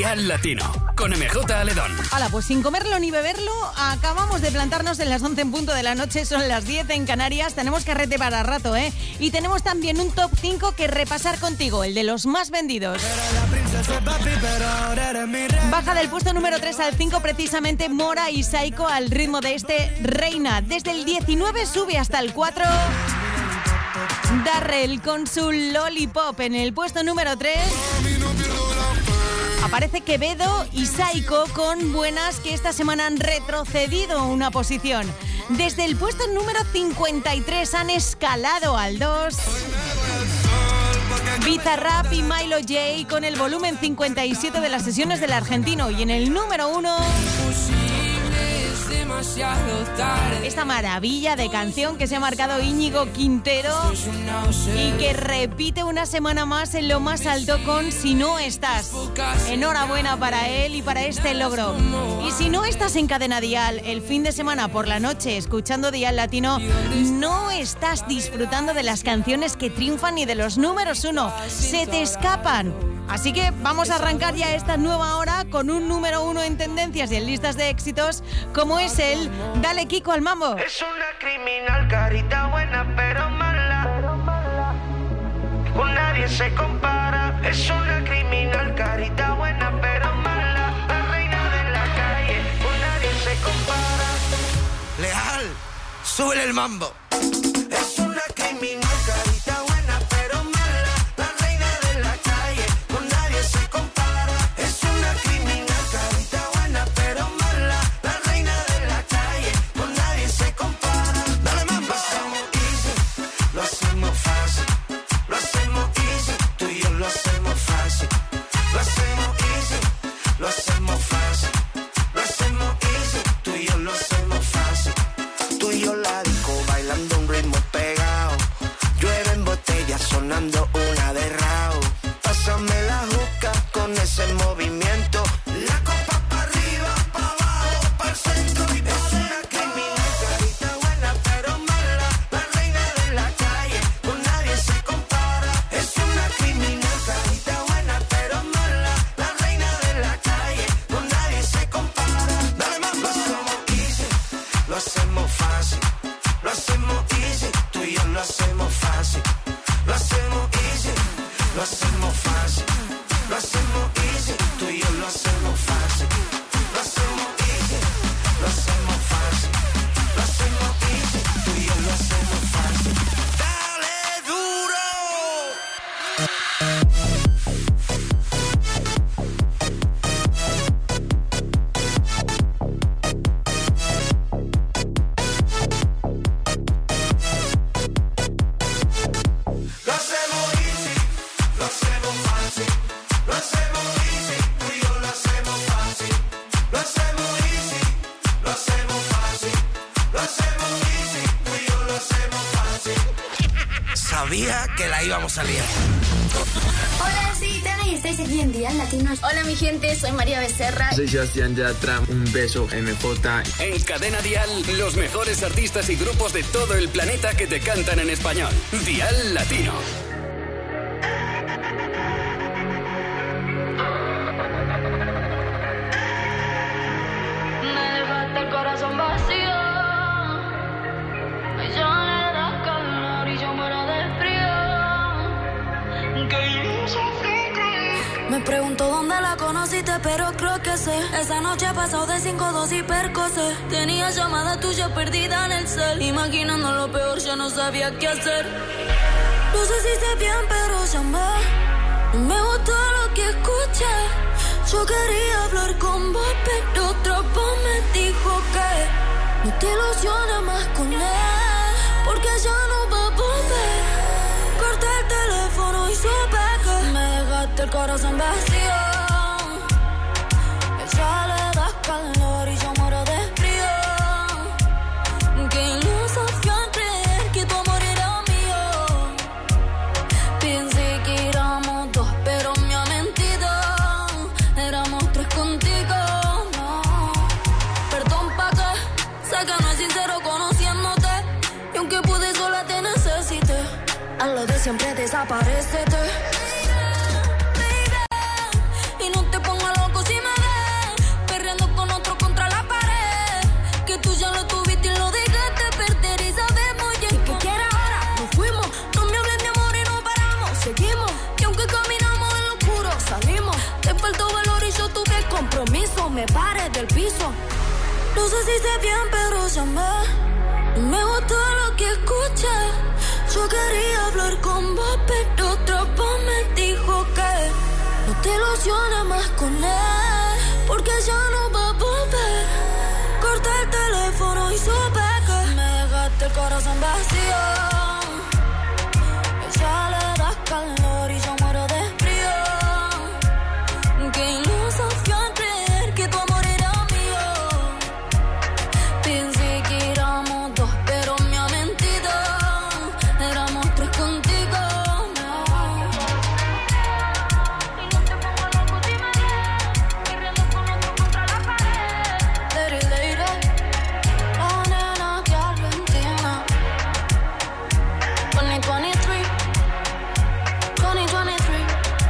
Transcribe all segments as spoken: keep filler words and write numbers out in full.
Dial Latino, con M J Aledón. Hola, pues sin comerlo ni beberlo, acabamos de plantarnos en las once en punto de la noche, son las diez en Canarias, tenemos carrete para rato, ¿eh? Y tenemos también un top cinco que repasar contigo, el de los más vendidos. Baja del puesto número tres al cinco precisamente Mora y Saiko al ritmo de este Reina. Desde el diecinueve sube hasta el cuatro. Darrell con su Lollipop en el puesto número tres. Aparece Quevedo y Saiko con Buenas, que esta semana han retrocedido una posición. Desde el puesto número cincuenta y tres han escalado al dos. Bizarrap y Milo J con el volumen cincuenta y siete de las sesiones del argentino. Y en el número uno... esta maravilla de canción que se ha marcado Íñigo Quintero y que repite una semana más en lo más alto con Si no estás. Enhorabuena para él y para este logro. Y si no estás en Cadena Dial el fin de semana por la noche escuchando Dial Latino, no estás disfrutando de las canciones que triunfan y de los números uno. Se te escapan. Así que vamos a arrancar ya esta nueva hora con un número uno en tendencias y en listas de éxitos, como es el Dale Kiko al mambo. Es una criminal, carita buena pero mala, con nadie se compara. Es una criminal, carita buena pero mala, la reina de la calle, con nadie se compara. Leal, súbele el mambo. Es una criminal, carita buena pero mala, la reina de la calle, con nadie se compara. Es una criminal, carita buena pero mala, la reina de la calle, con nadie se compara. Dale mambo. Lo hacemos easy, lo hacemos fácil, lo hacemos easy, tú y yo lo hacemos fácil. Lo hacemos easy, lo hacemos fácil, lo hacemos easy, tú y yo lo hacemos fácil. Tú y yo la disco bailando un ritmo pegado, llueven botellas sonando una de rao. Pásame la juca con ese movimiento, la copa pa' arriba, pa' abajo, pa' el centro y pa' es una criminal, carita buena pero mala, la reina de la calle, con nadie se compara. Es una criminal, carita buena pero mala, la reina de la calle, con nadie se compara. Dale más, lo hacemos easy, lo hacemos fácil, lo hacemos easy, tú y yo lo hacemos fácil. Lo hacemos easy, lo hacemos fácil, lo hacemos easy, tú y yo lo hacemos fácil. Lo hacemos easy, lo hacemos fácil, lo hacemos easy, tú y yo lo hacemos fácil. Dale duro. Lo hacemos easy, lo hacemos fácil, lo hacemos easy, tú y yo lo hacemos fácil. Lo hacemos easy, lo hacemos fácil, lo hacemos easy, tú y yo lo hacemos fácil. Sabía que la íbamos a liar. Hola, sí, Tani, estáis aquí en Dial Latino. Hola, mi gente, soy María Becerra. Soy Sebastián Yatra, un beso, M J. En Cadena Dial, los mejores artistas y grupos de todo el planeta que te cantan en español. Dial Latino. Me dejaste el corazón vacío, ya le das calor y yo muero de frío. Que ilusión que Me pregunto dónde la conociste, pero creo que sé. Esa noche ha pasado de cinco dos y percocé. Tenía llamada tuya perdida en el cel, imaginando lo peor, ya no sabía qué hacer. No sé si sé bien, pero llamé. No me gustó lo que escuché. Yo quería hablar con vos, pero otra voz me dijo que no te ilusiones más con él, porque ya no va a volver. Corté el teléfono y supe que me dejaste el corazón vacío. Ella le das calor y yo muero de frío. Qué iluso fue creer que tu amor era mío. Pensé que éramos dos, pero me ha mentido. Éramos tres contigo, no. Perdón pa' que, sé que no es sincero conociéndote. Y aunque pude sola te necesité. A lo de siempre desaparécete. Y no te pongas loco permiso, me paré del piso. No sé si sé bien, pero llamé. Me gustó lo que escuché. Yo quería hablar con vos, pero otra voz me dijo que no te ilusiones más con él, porque ya no va a volver. Corté el teléfono y supe que me dejaste el corazón vacío. Ella le da calor y yo muero de frío. Qué iluso fui al creer que tu amor era mío. Pensé que éramos dos, pero me ha mentido. Éramos tres contigo. Y no te pongo loco si me ves, corriendo con otro contra la pared. Lady, lady, la nena de Argentina. veinte veintitrés, veinte veintitrés.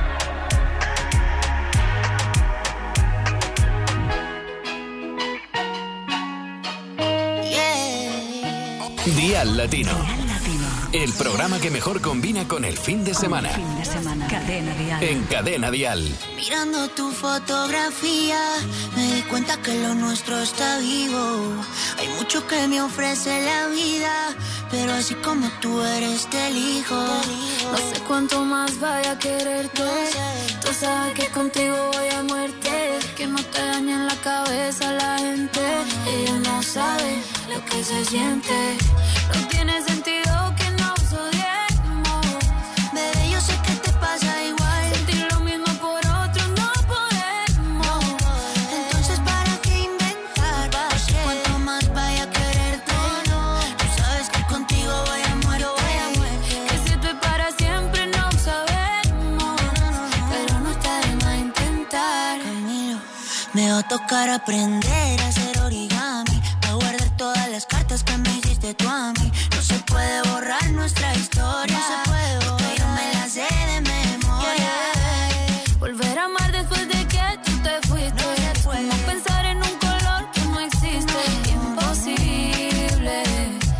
Dial Latino. El programa que mejor combina con el fin de semana. Fin de semana. Cadena Dial. En Cadena Dial. Mirando tu fotografía, me di cuenta que lo nuestro está vivo. Hay mucho que me ofrece la vida, pero así como tú eres te elijo. No sé cuánto más vaya a quererte. Tú sabes que contigo voy a muerte. Que no te dañe en la cabeza la gente. Ella no sabe lo que se siente. No tiene sentido que nos odiemos. Bebé, yo sé que te pasa igual. Sentir lo mismo por otro no podemos. Entonces, ¿para qué inventar? Cuanto más vaya a quererte, tú sabes que contigo voy a muerte. Que si esto es para siempre no sabemos. Pero no está de más intentar. Camilo, me va a tocar aprender a hacer origami, a guardar todas las cartas que me hiciste tú a mí. No se puede borrar nuestra historia. No se puede borrar. Yo me la sé de memoria. Yeah. Volver a amar después de que tú te fuiste. No se puede. Como pensar en un color que no existe. Imposible,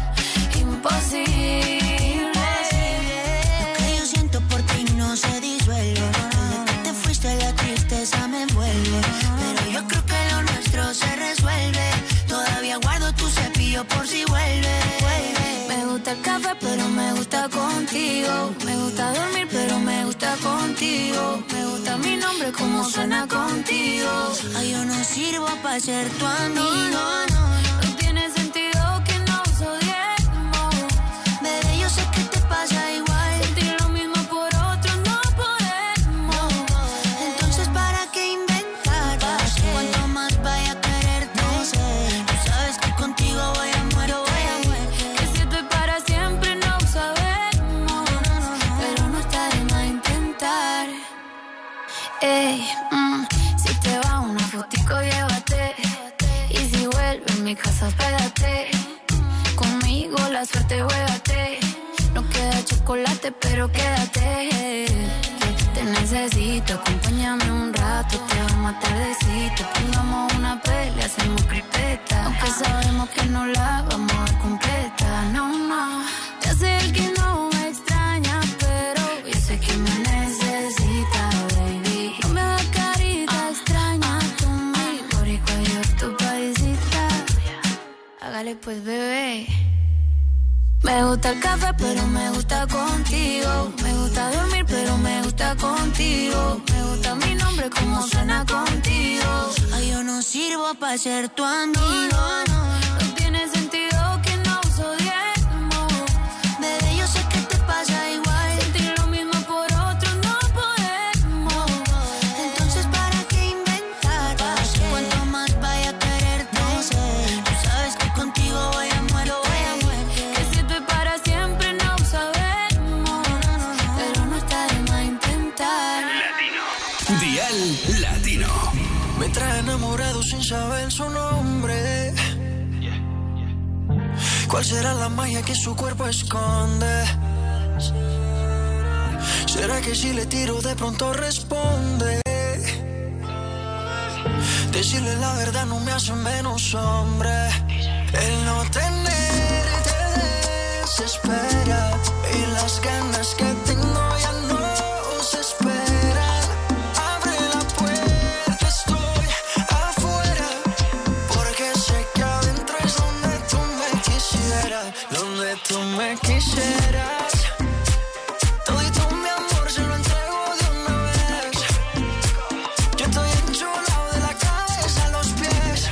imposible. Lo que yo siento por ti no se disuelve. Desde que te fuiste la tristeza me envuelve. Pero yo creo que lo nuestro se resuelve. Todavía guardo tu cepillo por si vuelve. Me gusta el café, pero me gusta contigo. Me gusta dormir, pero me gusta contigo. Me gusta mi nombre, como suena contigo. Ay, yo no sirvo para ser tu amigo. No tiene sentido que nos odiemos. Bebé, yo sé que te pasa igual. Sentir lo mismo por otro no podemos. Entonces, ¿para qué inventar? Cuanto más vaya a quererte, no sé. Tú sabes que contigo voy a muerte. Que si esto es para siempre no sabemos. Pero no está de más intentar. Ey, mm, si te va una fotico llévate. Y si vuelve a mi casa pégate. Conmigo la suerte juégate. No queda chocolate pero quédate. Te necesito, acompáñame un rato. Te vamos a tardecito. Pongamos una pelea, hacemos cripeta. Aunque sabemos que no la vamos a dar completa. No, no, ya sé el que no me extraña, pero yo sé que me necesita, baby. No me hagas carita extraña conmigo, boricua, yo tu paisita. Hágale pues, bebé. Me gusta el café, pero me gusta contigo. Me gusta dormir, pero me gusta contigo. Me gusta mi nombre, como suena contigo. Ay, yo no sirvo para ser tu amigo. No tiene sentido que nos odiemos. Bebé, yo sé que te pasa igual. Sentir lo mismo por otro no podemos. Entonces, ¿para qué inventar? Cuanto más vaya a quererte, no sé. Tú sabes que contigo voy a muerte. Que si esto es para siempre no sabemos. Pero no está de más intentar. Dial Latino. Me trae enamorado sin saber su nombre. ¿Cuál será la magia que su cuerpo esconde? ¿Será que si le tiro de pronto responde? Decirle la verdad no me hace menos hombre. El no tenerte desespera y las ganas que tengo ya no se esperan. Abre la puerta, estoy me quisieras, todito mi amor se lo entrego de una vez. Yo estoy enchulado de la cabeza a los pies.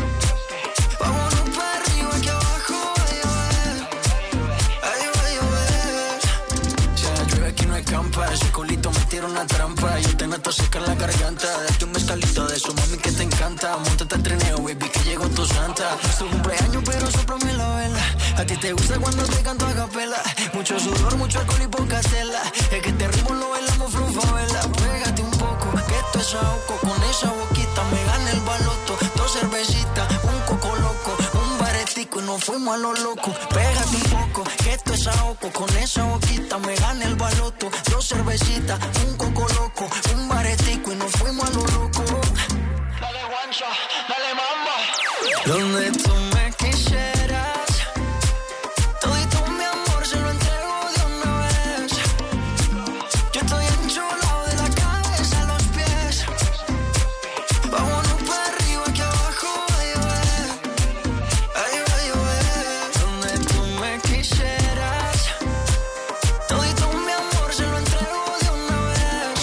Vámonos para arriba que abajo va a llover. Ay, va a llover. Si la llueve aquí no escampa, ese culito me tira una trampa. Yo te meto seca en la garganta, date un mezcalito de eso, mami, que te encanta. Móntate al trineo, baby, que llegó tu santa. Es tu cumpleaños, pero sóplame la vela. A ti te gusta cuando te canto a capela. Mucho sudor, mucho alcohol y poca tela. Es que este ritmo lo bailamos frufavela. Pégate un poco, que esto es ahogo. Con esa boquita me gana el baloto. Dos cervecitas, un coco loco, un baretico y nos fuimos a lo loco. Pégate un poco, que esto es ahogo. Con esa boquita me gana el baloto. Dos cervecitas, un coco loco, un baretico y nos fuimos a lo loco. Dale guancha, dale mamba. Donde tú me quisieras, todito mi amor se lo entrego de una vez. Yo estoy enchulado de la cabeza a los pies. Vámonos para arriba que abajo va a llover. Ay, va a llover. Donde tú me quisieras, todito mi amor se lo entrego de una vez.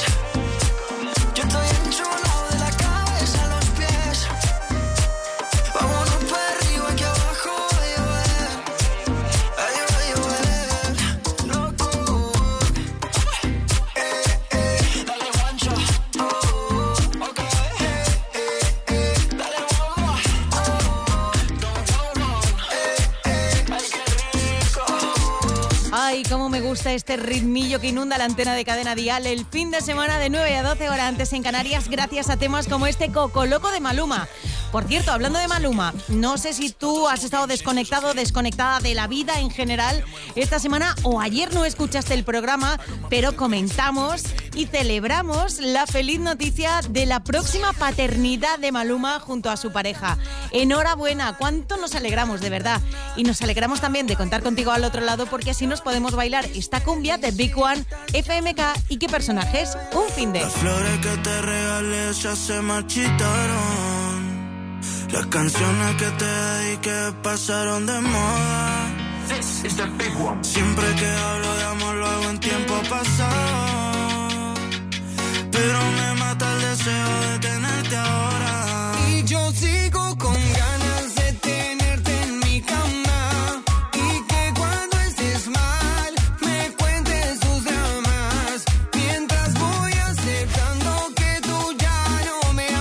Yo estoy enchulado de la cabeza a los pies. Vámonos para arriba que abajo va a llover. Ay, va a llover. Loco. Eh, eh. Dale guancho. Oh, ok. Eh, eh, eh. Dale bomba. Oh, don't go wrong. Eh, eh. Ay, qué rico. Ay, cómo me gusta este ritmillo que inunda la antena de Cadena Dial el fin de semana de nueve a doce horas antes en Canarias, gracias a temas como este Coco Loco de Maluma. Por cierto, hablando de Maluma, no sé si tú has estado desconectado o desconectada de la vida en general esta semana o ayer no escuchaste el programa, pero comentamos y celebramos la feliz noticia de la próxima paternidad de Maluma junto a su pareja. Enhorabuena, cuánto nos alegramos, de verdad. Y nos alegramos también de contar contigo al otro lado porque así nos podemos bailar esta cumbia de Big One, F M K y qué personajes, un fin de... Las flores que te regalé ya se marchitaron. Las canciones que te dediqué pasaron de moda. This is the big one. Siempre que hablo de amor lo hago en tiempo pasado, pero me mata el deseo de tenerte ahora. Y yo sigo con ganas de tenerte en mi cama. Y que cuando estés mal me cuentes tus dramas. Mientras voy aceptando que tú ya no me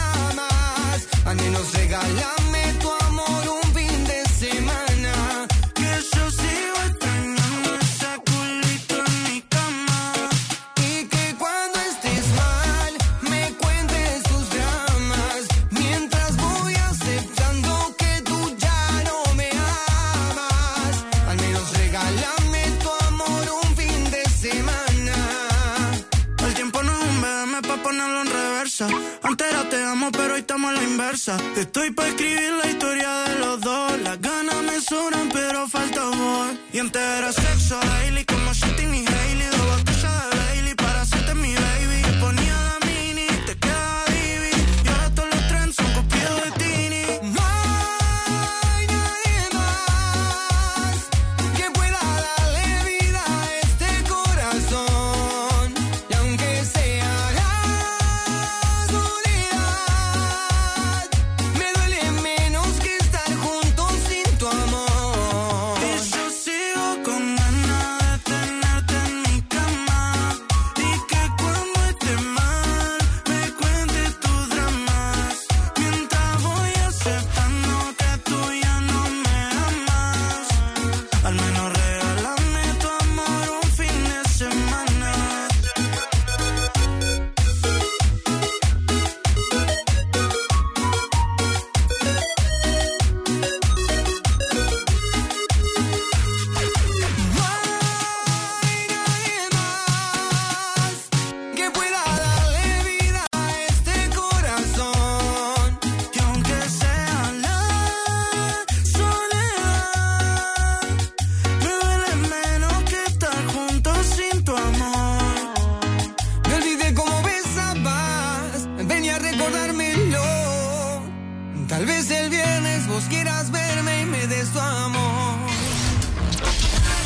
amas. Al menos regálame tu amor un fin de semana. Que yo sigo extrañando ese culito en mi cama. Y que cuando estés mal me cuentes tus dramas. Mientras voy aceptando que tú ya no me amas. Al menos regálame tu amor un fin de semana. El tiempo no es un B M pa' ponerlo en reversa. Antes era te amo, pero hoy estamos a la inversa. Estoy pa' escribir la historia de los dos. Las ganas me sobran, pero falta amor. Y antes era sexo daily, como Shitting y Hailey. Dos botellas de Bailey para hacerte mi baby. Te ponía la mini, te quedaba divi. Y ahora todos los trends son copiados de Tini. No hay nadie más que pueda darle vida a este corazón. Y aunque sea la soledad, me duele menos que estar juntos sin tu amor. Y yo sigo con ganas de tenerte en mi cama. Y que cuando esté mal me cuentes tus dramas. Mientras voy aceptando que tú ya no me amas. Al menos regálame tu amor un fin de semana. No hay nadie más que pueda darle vida a este corazón. Y aunque sea la soledad, me duele menos que estar juntos sin tu amor. Me olvidé cómo besabas, venía a recordármelo. Tal vez el viernes vos quieras verme y me des tu amor.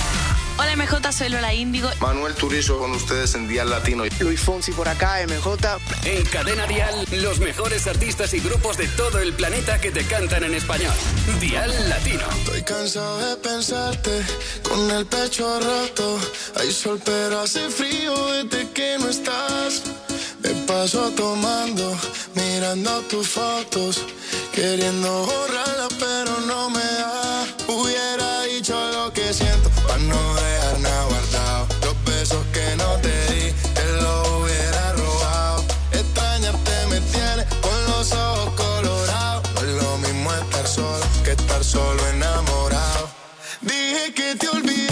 Hola M J, soy Lola Índigo. Manuel Turizo con ustedes en Dial Latino. Luis Fonsi por acá, M J. En Cadena Dial, los mejores artistas y grupos de todo el planeta que te cantan en español. Dial Latino. Estoy cansado de pensarte con el pecho roto. Hay sol pero hace frío desde que no estás. Me paso tomando, mirando tus fotos, queriendo borrarlas pero no me da. Hubiera dicho lo que siento para no dejar nada guardado. Los besos que no te di, te los hubiera robado. Extrañarte me tiene con los ojos colorados. No es lo mismo estar solo que estar solo enamorado. Dije que te olvidé,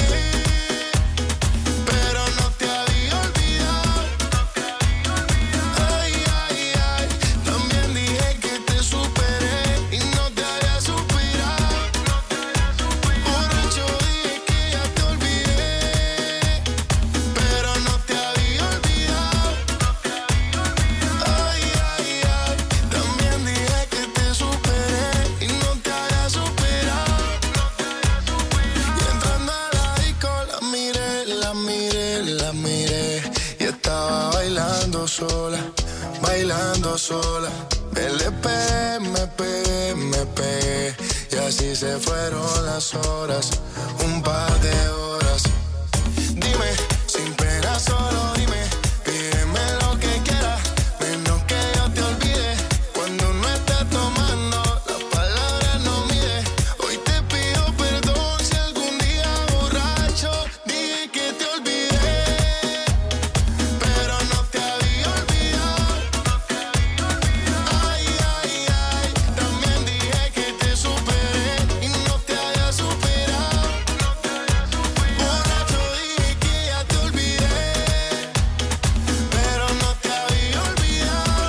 pero no te había olvidado. Ay, ay, ay, también dije que te superé y no te había suspirado. Borracho dije que ya te olvidé, pero no te había olvidado. Ay, ay, ay, también dije que te superé y no te había superado. Y entrando a la disco la miré, la miré, la miré y estaba bailando sola, bailando sola. Me le pegué, me pegué, me pegué y así se fueron las horas, un par de horas. Dime, sin pena solo dime, pídeme lo que quieras, menos que yo te olvide. Cuando no estés tomando, las palabras no mide. Hoy te pido perdón si algún día borracho dije que te olvidé, pero no te había olvidado. Ay, ay, ay, también dije que te superé y no te había superado. Borracho dije que ya te olvidé, pero no te había olvidado.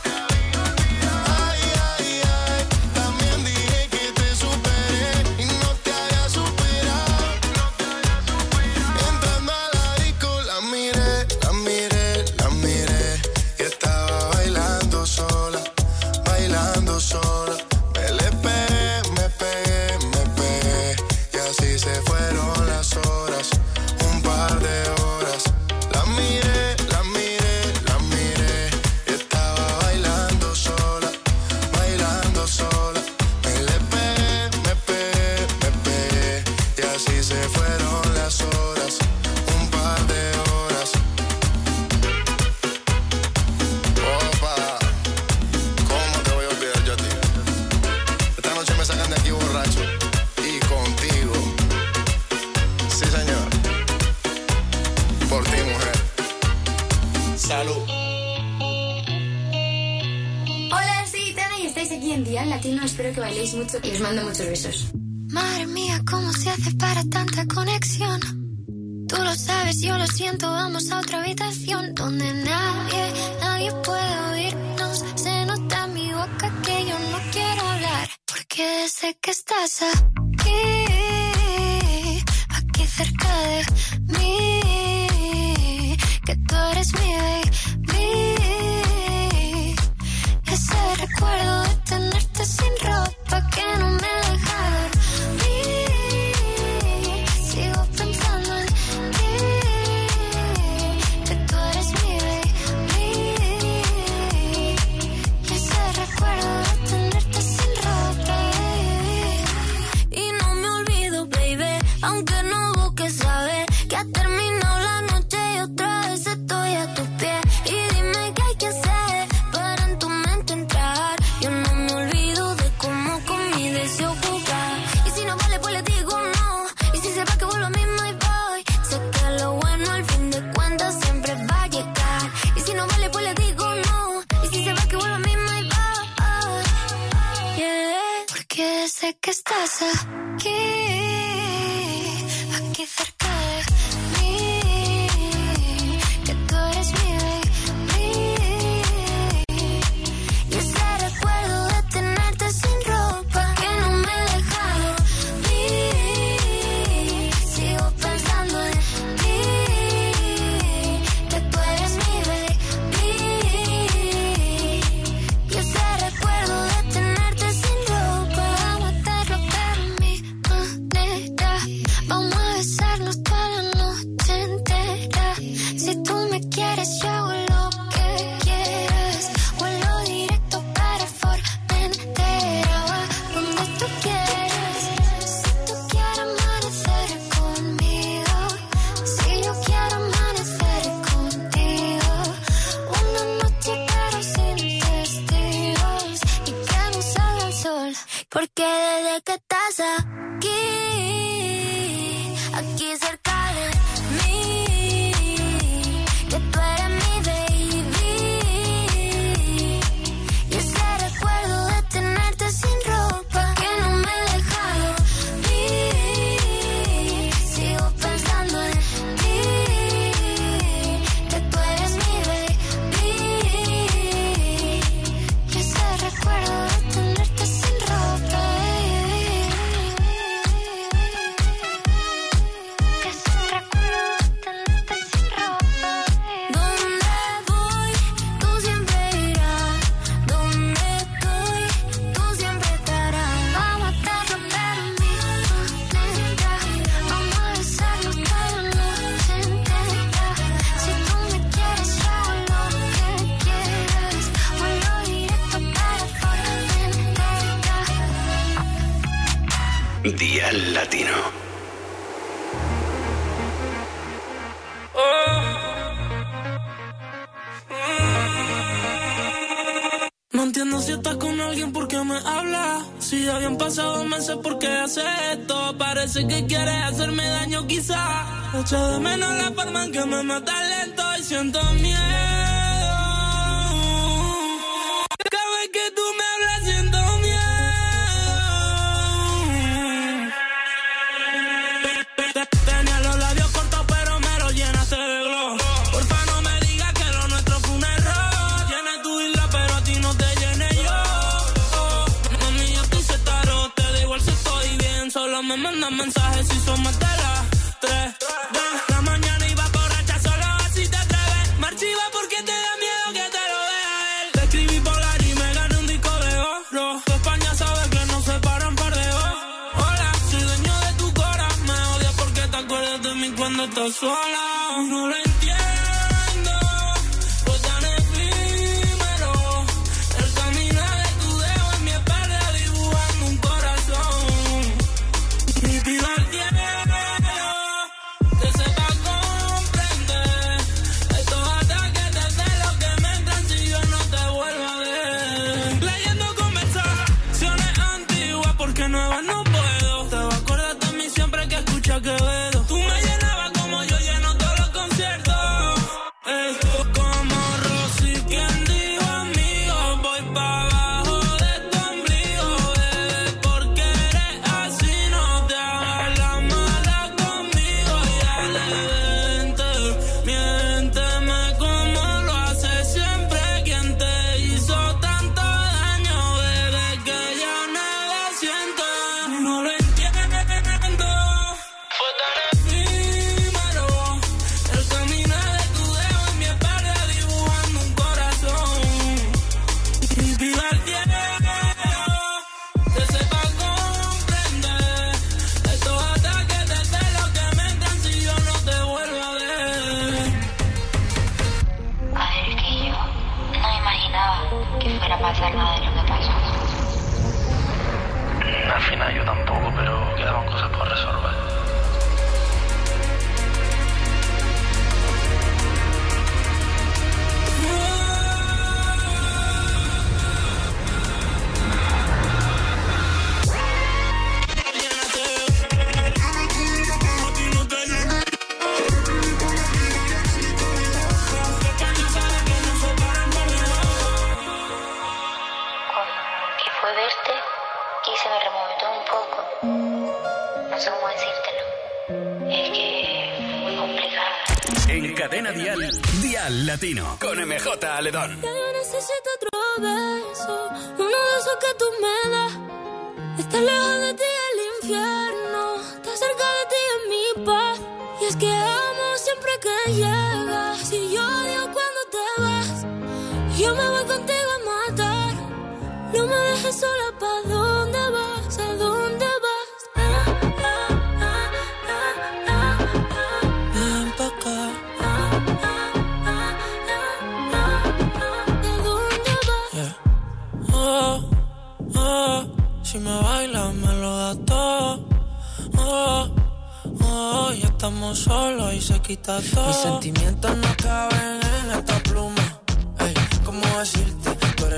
Ay, ay, ay, también dije que te superé y no te había superado. Entrando a la disco la miré, la miré, la miré y estaba bailando sola, bailando sola. Me le pegué, me pegué, me pegué y así se fueron las horas, un par de horas. La miré, la miré, la miré y estaba bailando sola, bailando sola. Me le pegué, me pegué, me pegué y así se fueron las horas, un par de horas. Opa, ¿cómo te voy a olvidar yo a ti? Esta noche me sacan de aquí borracho y contigo. Sí, señor. Por ti, mujer. Salud. Hola, soy Tana y estáis aquí en Dial Latino. Espero que bailéis mucho y os mando muchos besos. Madre mía, ¿cómo se hace para tanta conexión? Tú lo sabes, yo lo siento, vamos a otra habitación donde nadie, nadie puede oírnos. Se nota en mi boca que yo no quiero hablar, porque sé que estás aquí, aquí cerca de mí, que tú eres mi baby. Ese recuerdo de tenerte sin ropa que no me deja dormir. Sigo pensando en ti, que tú eres mi baby. Ese recuerdo de tenerte sin ropa, baby. Y no me olvido, baby, aunque no busque saber que ha terminado la noche y otra vez estoy a tus pies. Y dime qué hay que hacer para en tu mente entrar. Yo no me olvido de cómo con mi deseo jugar. Y si no vale, pues le digo no. Y si se va, que vuelvo a mí, my boy. Sé que lo bueno al fin de cuentas siempre va a llegar. Y si no vale, pues le digo no. Y si se va, que vuelvo a mí, my boy. Yeah. Porque sé que estás aquí, aquí cerca de mí, que tú eres mi baby. Y ese recuerdo de tenerte sin ropa que no me deja dormir. Sigo pensando en ti, que tú eres mi baby. Y ese recuerdo de tenerte sin ropa, aguantarlo pero en mí. Uh, Porque desde que estás aquí, aquí cerca de mí, que tú eres mi baby, y ese recuerdo de tenerte sin ropa que no me he dejado ir, sigo pensando en ti, que tú eres mi baby, y ese recuerdo de tenerte sin ropa. Dial Latino. No entiendo si estás con alguien, ¿por qué me hablas? Si ya habían pasado meses, ¿por qué haces esto? Parece que quieres hacerme daño, quizá. Echo de menos la forma en que me mata lento y siento miedo. Cada vez que tú me hablas siento miedo. Tenía los labios cortos pero me los llenaste de glow. Porfa no me digas que lo nuestro fue un error. Llené tu isla pero a ti no te llené yo. Mami, yo estoy setaro, te da igual si estoy bien. Solo me mandan mensajes si son más de las tres de la mañana y va borracha, solo así te atreves. Me archiva porque te da miedo que te lo vea él. Te escribí polar y me gané un disco de oro. Tu España sabe que no se paran par de ojos. Hola, soy dueño de tu cora. Me odias porque te acuerdas de mí cuando estás sola. No lo entiendo, fue tan efímero. El camino de tu dedo en mi espalda dibujando un corazón. Mi vida al cielo, que sepa comprender estos ataques de celos que me entran si yo no te vuelvo a ver. Leyendo conversaciones antiguas porque nuevas no puedo. Te vas a acordar de mí siempre que escuchas Quevedo. Tú me llenabas como yo lleno todos los conciertos. Ey, como Rosy, quien dijo amigo, voy pa' abajo de tu ombligo, bebé, porque eres así, no te hagas la mala conmigo. Y dale, vente, miénteme como lo hace siempre quien te hizo tanto daño, bebé, que ya nada siento. No lo entiendo, fue tan efímero. El caminar de tu dedo en mi espalda dibujando un corazón. Mi vida al cielo, que sepa comprender estos ataques de celos que me entran si yo no te vuelvo a ver. A ver, es que yo no me imaginaba que fuera a pasar nada de lo que pasó. Al final yo tampoco, pero quedaban cosas por resolver. Que fue verte, quise me removió un poco. No sé cómo decírtelo. Es que fue muy complicado. En Cadena Dial, Dial Latino, con M J Aledón. Ya yo necesito otro beso, uno de esos que tú me das. Estar lejos de ti el infierno, estar cerca de ti es mi paz. Y es que amo siempre que llegas, y yo odio cuando te vas. Yo me voy contigo a matar, no me dejes sola, ¿pa' dónde vas? ¿A dónde vas? Ah, ah, ah, ah, ah, ah. Ven pa' acá. ¿A dónde vas? Yeah. Oh, oh, si me bailas me lo das todo. Oh, oh, ya estamos solos y se quita todo. Mis sentimientos no caben en esta pluma. Ey, ¿cómo decirte? Tú eres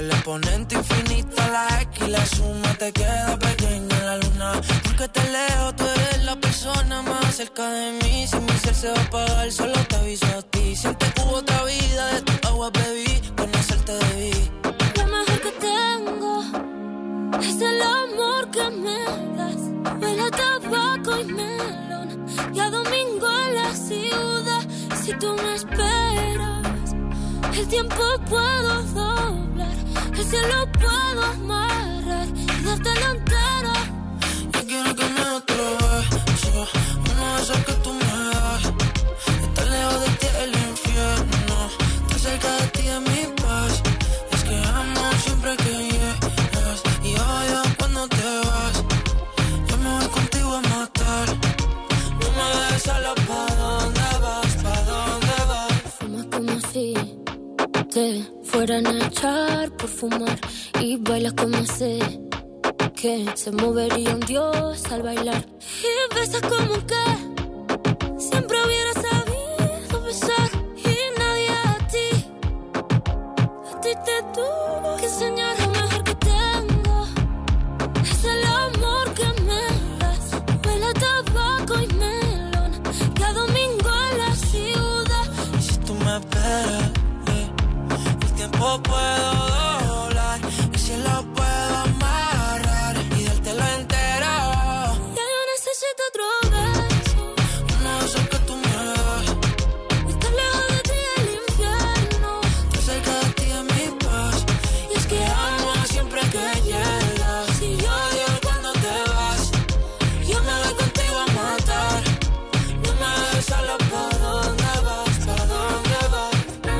el exponente infinito a la X, la suma te queda pequeña en la luna. Porque te leo, tú eres la persona más cerca de mí. Si mi ser se va a apagar, solo te aviso a ti. Siente que hubo otra vida, de tu agua bebí, conocerte debí. Lo mejor que tengo es el amor que me das. Huele a tabaco y melón, y a domingo en la ciudad. Si tú me esperas, el tiempo puedo doblar, el cielo puedo amarrar y dártelo entero. Yo quiero que me des otro beso, uno de esos que tú me das. Estar lejos de ti es el infierno, estar cerca de ti es mi paz. Es que amo siempre que llegas y odio cuando te vas. Yo me voy contigo a matar, no me dejes sola. ¿Pa' dónde vas? ¿Pa' dónde vas? Fumas como si te fueran a echar por fumar y bailas como sé que se movería un dios al bailar. Y besas como que siempre hubiera sabido besar y nadie a ti, a ti te tuvo que enseñar. Lo mejor que tengo es el amor que me das. Huele a tabaco y melón, cada domingo en la ciudad. Y si tú me esperas, eh, el tiempo puedo doblar, el cielo puedo amarrar y dártelo entero. Ya yo necesito otro beso, uno de esos que tú me das. estar lejos de ti es el infierno, Estar cerca de ti es mi paz. y es que Amo siempre que llegas y odio cuando te vas. Yo me voy contigo a matar, no me dejes sola. ¿Pa' dónde vas? ¿Pa' dónde vas?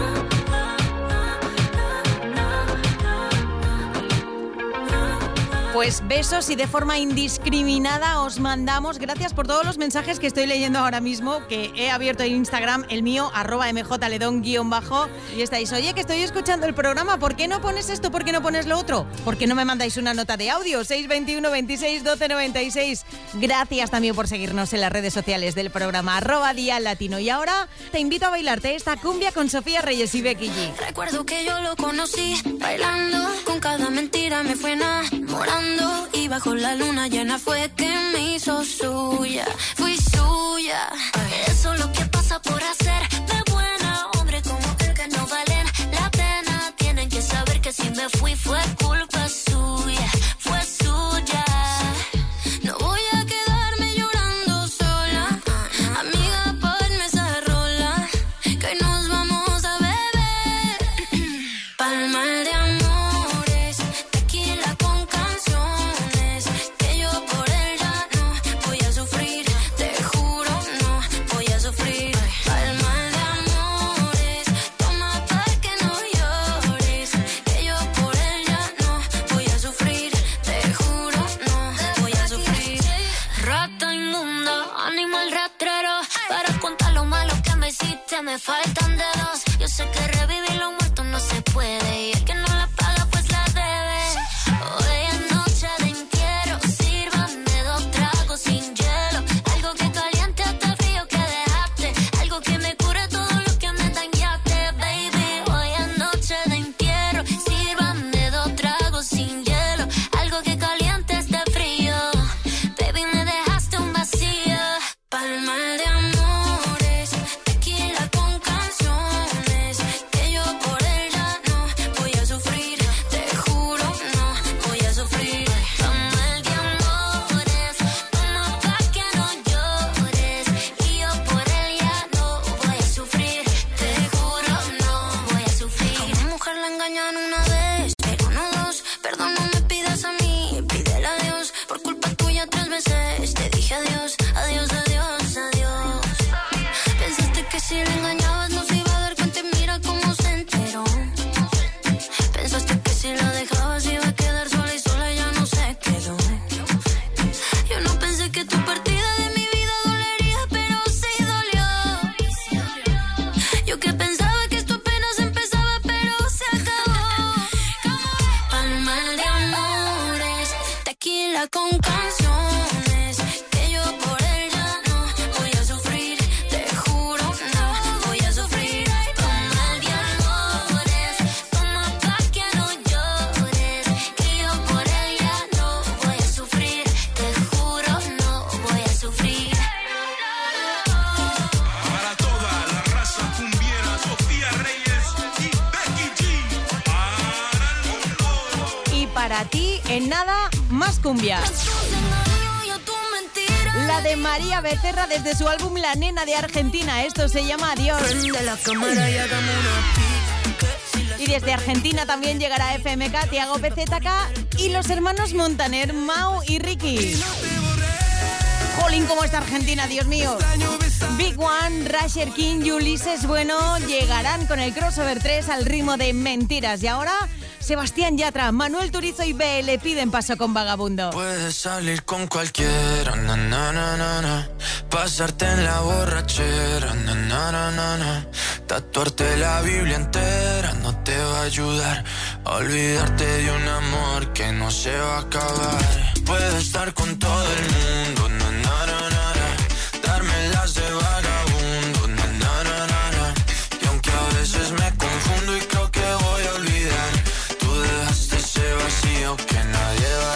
Pues besos y de forma indiscriminada os mandamos. Gracias por todos los mensajes que estoy leyendo ahora mismo, que he abierto en Instagram, el mío, arroba mjledón guión bajo, y estáis, oye, que estoy escuchando el programa, ¿por qué no pones esto? ¿Por qué no pones lo otro? ¿Por qué no me mandáis una nota de audio? seis veintiuno veintiséis doce noventa y seis. Gracias también por seguirnos en las redes sociales del programa, arroba Dial Latino. Y ahora te invito a bailarte esta cumbia con Sofía Reyes y Becky G. recuerdo que yo lo conocí bailando, con cada mentira me fue enamorando, y bajo la luna llena fue que me hizo suya, fui suya. Eso es lo que pasa por hacer de buena, hombre como él que no valen la pena. Tienen que saber que si me fui fue culpa suya, fue suya. No voy a quedarme llorando sola, amiga, ponme esa rola, que hoy nos vamos a beber. Palma de amores, tequila con canciones, que yo por él ya no voy a sufrir, te juro no voy a sufrir. Palma de amores, toma pa' que no llores, que yo por él ya no voy a sufrir, te juro no voy a sufrir. Rata inmunda, animal rastrero, para contar lo malo que me hiciste me faltan dedos. Yo sé que revivir lo muerto no se puede, y el que no la paga pues la debe. Hoy es noche de entierro, sírvanme dos tragos sin hielo, algo que caliente hasta el frío que dejaste, algo que me cure todo lo que me dañaste, baby. Hoy es noche de entierro, sírvanme dos tragos sin hielo, algo que caliente este frío, baby, me dejaste un vacío. Palma de amores, tequila con canciones, que yo por él ya no voy a sufrir, te juro no voy a sufrir. Palma de amores, toma pa' que no llores, y yo por él ya no voy a sufrir, te juro no voy a sufrir. A una mujer la engañan una vez, pero no dos, perdón no me pidas a mí, pídele a Dios, por culpa tuya tres veces te dije adiós, adiós, adiós, adiós. Pensaste que si la engañabas no se iba a dar cuenta, y mira cómo se enteró. Pensaste que si la dejabas iba a quedar sola, y sola ya no se quedó. Yo no pensé que tu partida de mi vida dolería, pero sí dolió. Yo que pensaba que esto apenas empezaba, pero se acabó. Palma de amores, tequila con canciones, que yo por él ya no voy a sufrir, te juro no voy a sufrir. Palma de amores, toma pa' que no llores, para ti, en nada, más cumbia. La de María Becerra desde su álbum La Nena de Argentina. Esto se llama Adiós. Y desde Argentina también llegará F M K, Tiago P Z K y los hermanos Montaner, Mau y Ricky. Jolín, cómo está Argentina, Dios mío. Big One, Rasher King y Ulises Bueno llegarán con el crossover tres al ritmo de Mentiras. Y ahora, Sebastián Yatra, Manuel Turizo y B le piden paso con Vagabundo. Puedes salir con cualquiera, na, na, na, na, na. Pasarte en la borrachera, na, na, na, na, na. Tatuarte la Biblia entera no te va a ayudar a olvidarte de un amor que no se va a acabar. Puedes estar con todo el mundo, na, na, na, na, na. Darme las de vagabundo, na, na, na, na, na. Y aunque a veces me confundo y creo que voy a olvidar, tú dejaste ese vacío que nadie va a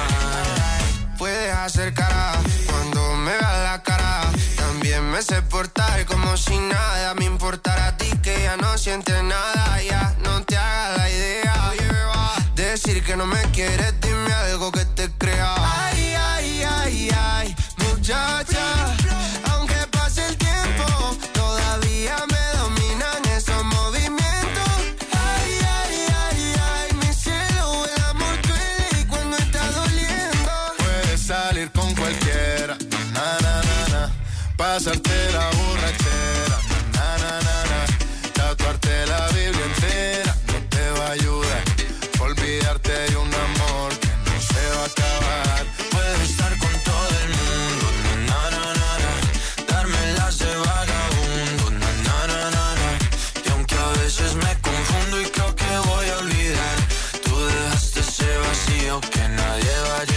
llenar. Puedes hacer cara cuando me veas la cara. También me sé portar como si nada me importara a ti, que ya no sientes nada. Ya no te hagas la idea. Decir que no me quieres, dime algo que te crea. Ay, ay, ay, ay, muchacha. Aunque pase el tiempo, todavía me dominan esos movimientos. Ay, ay, ay, ay, mi cielo, el amor duele y cuando está doliendo. Puedes salir con cualquiera, na, na, na, na. Pasarte la borrachera, na, na, na, na. Tatuarte la Biblia entera no te va a ayudar. Olvidarte de un amor que no se va a acabar. Puedes estar con todo el mundo, na, na, na, na. Darme las de vagabundo, na, na, na, na, na. Y aunque a veces me confundo y creo que voy a olvidar, tú dejaste ese vacío que nadie va a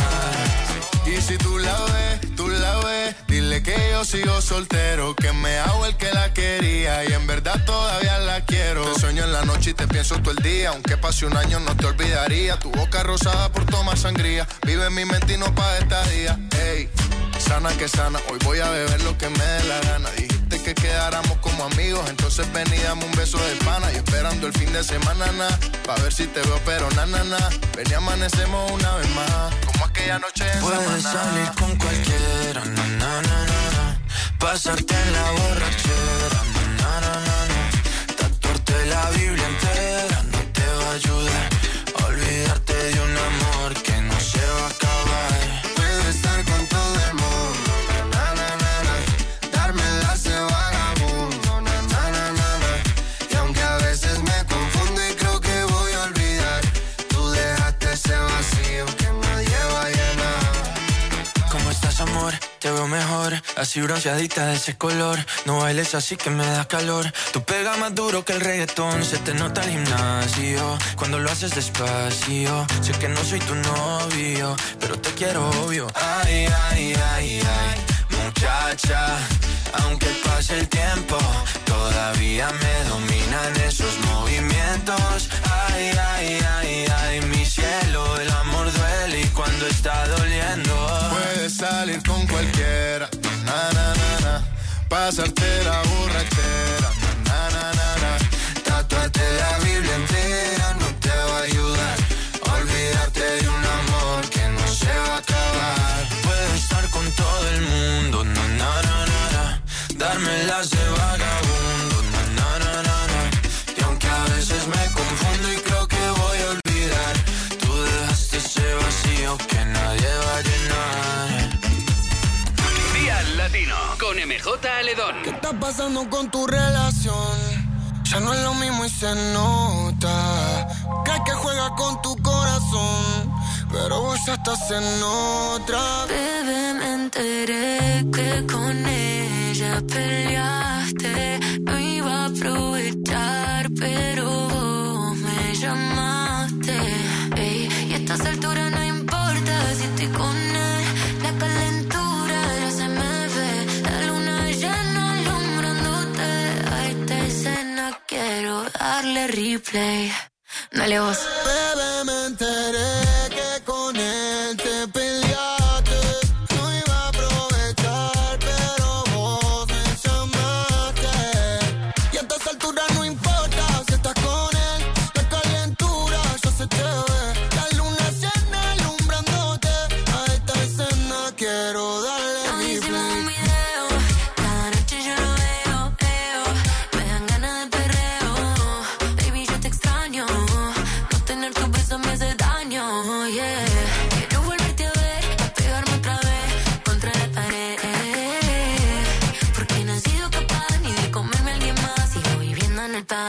llenar. Y si tú la ves, tú la ves, dile que yo sigo soltero, que me hago el que la quería y en verdad todavía la quiero. Te sueño en la noche y te pienso todo el día, aunque pase un año no te olvidaría. Tu boca rosada por tomar sangría, vive en mi mente y no pa' esta día. Ey, sana que sana, hoy voy a beber lo que me dé la gana. Dijiste que quedáramos como amigos, entonces ven y dame un beso de pana. Y esperando el fin de semana, na, pa' ver si te veo, pero na, na, na. Ven y amanecemos una vez más, como aquella noche en Puedes Samaná. salir con cualquiera, na, na, na, na, na. Pasarte en la borrachera, na, na, na, na. Tatuarte la Biblia entera no te va a ayudar a olvidarte de un amor que no se va a acabar. Puedes estar con todo el mundo, na, na, na, na. Darme las de vagabundo, na, na, na, na, na. Y aunque a veces me confundo y creo que voy a olvidar, tú dejaste ese vacío que nadie va a llenar. ¿Cómo estás, amor? Te veo mejor, así bronceadita de ese color. No bailes así que me da calor. Tú pegas más duro que el reggaetón. Se te nota el gimnasio cuando lo haces despacio. Sé que no soy tu novio, pero te quiero obvio. Ay, ay, ay, ay, muchacha. Aunque pase el tiempo, todavía me dominan esos movimientos. Ay, ay, ay, ay, mi cielo, el amor duele y cuando está doliendo. Puedes salir con cualquiera, na, na, na, na. Pasarte la borrachera, na, na, na, na. Tatuarte la Biblia entera no te va a ayudar a olvidarte de un amor que no se va a acabar. Puedes estar con todo el mundo, na, na, na, na, na. Darme las de vagabundo, na, na, na, na, na. Y aunque a veces me confundo y creo que voy a olvidar, tú dejaste ese vacío que nadie va a llenar. Día Latino con M J Aledón. ¿Qué está pasando con tu relación? Ya no es lo mismo y se nota que hay que juega con tu corazón, pero vos ya estás en otra. Bebé, me enteré que con ella peleaste. No iba a aprovechar, pero vos me llamaste. Ey, y a estas alturas no importa si estoy con él. La calentura ya se me ve. La luna llena alumbrándote. A esta escena quiero darle replay. Dale vos. Bebé, me enteré que con él te peleaste. No iba a aprovechar, pero vos me llamaste. Y a estas alturas no importa si estás con él. La calentura ya se te ve. La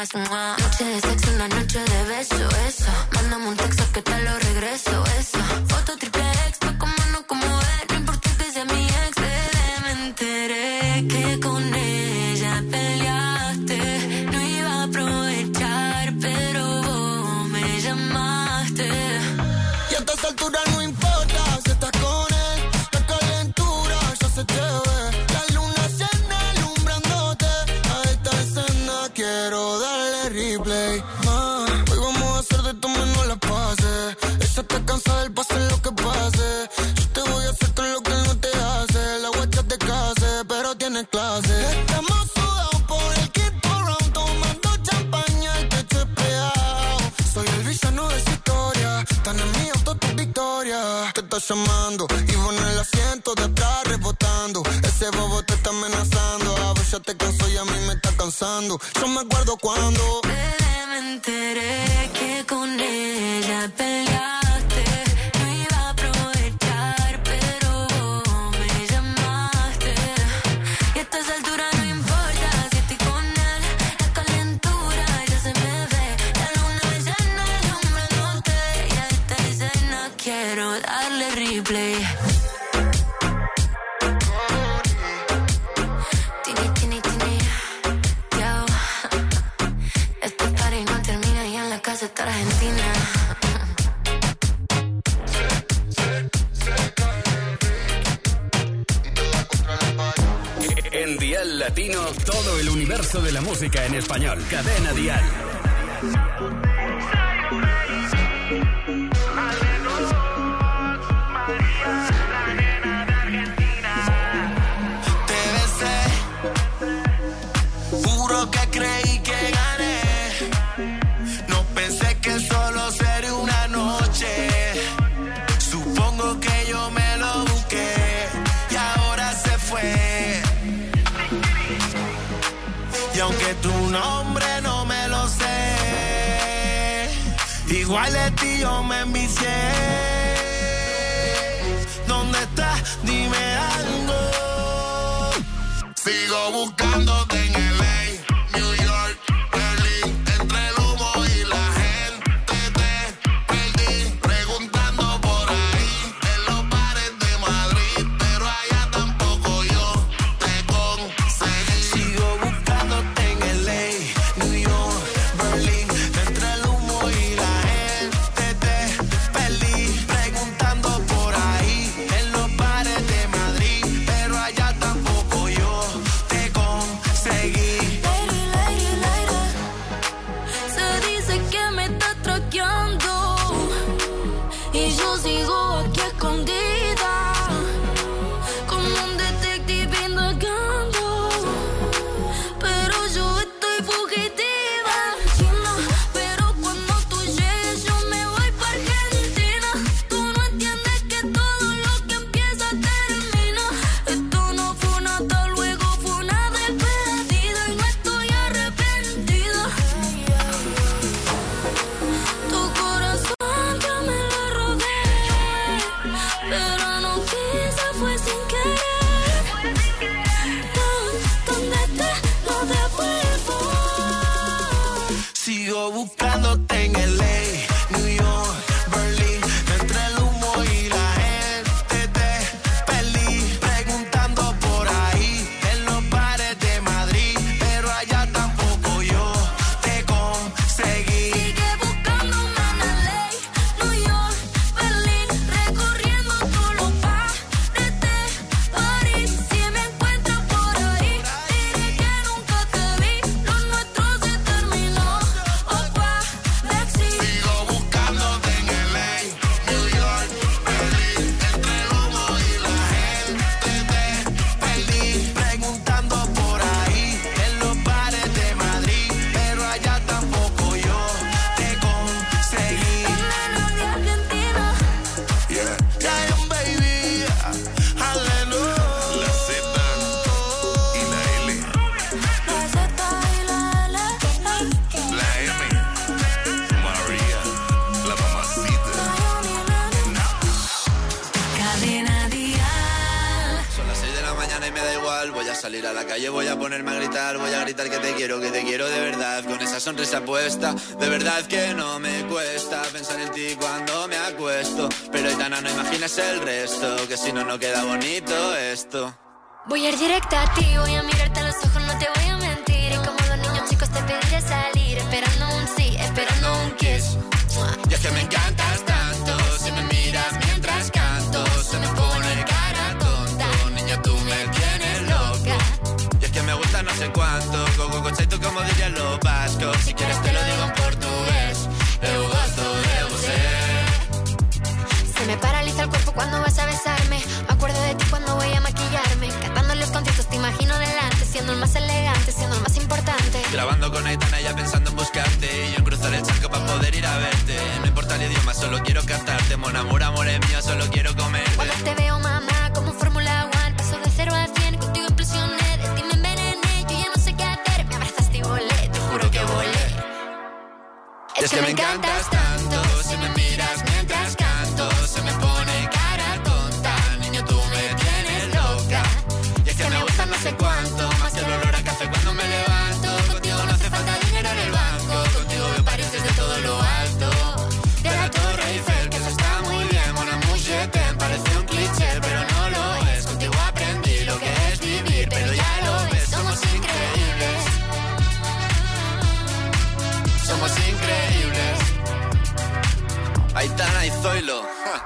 más. Noche de sexo, una noche de beso, eso. Mándame un texto que te lo regreso, eso. Foto triple X, pa' como no como él. No importa que sea mi ex, bebé. Me enteré que con ella peleaste. No iba a aprovechar, pero vos me llamaste. Y a esta altura no importa si estás con él. La calentura ya se te ve. La luna llena alumbrándote. A esta escena quiero darle replay. Ah, hoy vamos a hacer de tu menos la pase. Ella está cansada del pase lo que pase. Yo te voy a hacer con lo que él no te hace. La guacha te case, pero tienes clase. Estamos sudados por el quinto round, tomando champaña, el techo es pegado. Soy el villano de esa historia. Tan en mi auto tu victoria. Te está llamando y vos en el asiento de atrás rebotando. Ese bobo te está amenazando. A vos ya te cansó y a mí me está cansando. Yo me acuerdo cuando Bebé, me enteré que con ella peleaste. No iba a aprovechar, pero vos me llamaste. Y a estas alturas no importa si estoy con él. La calentura ya se me ve. La luna llena alumbrándote. Y a esta escena quiero darle replay. Tini, tini, tini. Yo. Este party no termina y en la casa está Argentina. En Dial Latino, todo el universo de la música en español. Cadena Dial. Te besé, juro que creí que gané. No pensé que solo sería una noche. Supongo que yo me lo busqué y ahora se fue. Y aunque tu nombre no me lo sé, igual de ti yo me envicié. ¿Dónde estás? Dime algo. Sigo buscándote en L A, New York, Berlín, entre el humo y la gente te perdí. Preguntando por ahí en los bares de Madrid, pero allá tampoco yo te conseguí. Sigo buscándote en L A, New York, Berlín, entre el humo y la gente te perdí. Preguntando por ahí en los bares de Madrid, pero allá tampoco yo te conseguí. Lady, lady, lady. Se dice que me está traqueando y yo sigo aquí escondida como un detective indagando, pero yo estoy fugitiva. China, pero cuando tú llegues yo me voy pa' Argentina. Tú no entiendes que todo lo que empieza termina. Esto no fue una hasta luego, fue una despedida y no estoy arrepentida. Tu corazón ya me lo robé. salir a la calle, voy a ponerme a gritar, voy a gritar que te quiero, que te quiero de verdad, con esa sonrisa puesta. De verdad que no me cuesta pensar en ti cuando me acuesto. Pero Aitana, no imaginas el resto, que si no, no queda bonito esto. Voy a ir directa a ti, voy a mirarte a los ojos, no te voy a mentir. Y como los niños chicos te pediré salir, esperando un sí, esperando un kiss. Y es que me encantas tanto, si me miras mientras canto, se me pone cara tonta. Niña, tú me tienes loca. Y es que me gusta no sé cuánto, coco conceito como dirían los vascos. Si quieres te lo digo en portugués, eu gosto de você. Se me paraliza el cuerpo cuando vas a besarme. Me acuerdo de ti cuando voy a maquillarme. Cantando en los conciertos te imagino delante, siendo el más elegante, siendo el más importante. Grabando con Aitana ya pensando en buscarte, y yo en cruzar el charco para poder ir a verte. No importa el idioma, solo quiero cantarte. Mon amour, amor es mío, solo quiero comerte. Cuando te veo, mamá, como Fórmula One, paso de cero a cien, contigo implosioné. De ti me envenené, yo ya no sé qué hacer. Me abrazaste y volé, te juro que volé. Es que me encantas tanto, si me miras mientras canto, se me pone cara tonta. Niño, tú me tienes loca. Y es que me gusta no sé cuánto, más que el olor a café cuando me levanto. Contigo no hace falta dinero en el banco, contigo veo París desde todo lo alto. De la Torre Eiffel, que eso está muy bien. Mon amour, je t'aime, parece un cliché, pero no lo es. Contigo aprendí lo que es vivir, pero ya lo ves, somos increíbles. Somos increíbles. Aitana y Zoilo. Ja.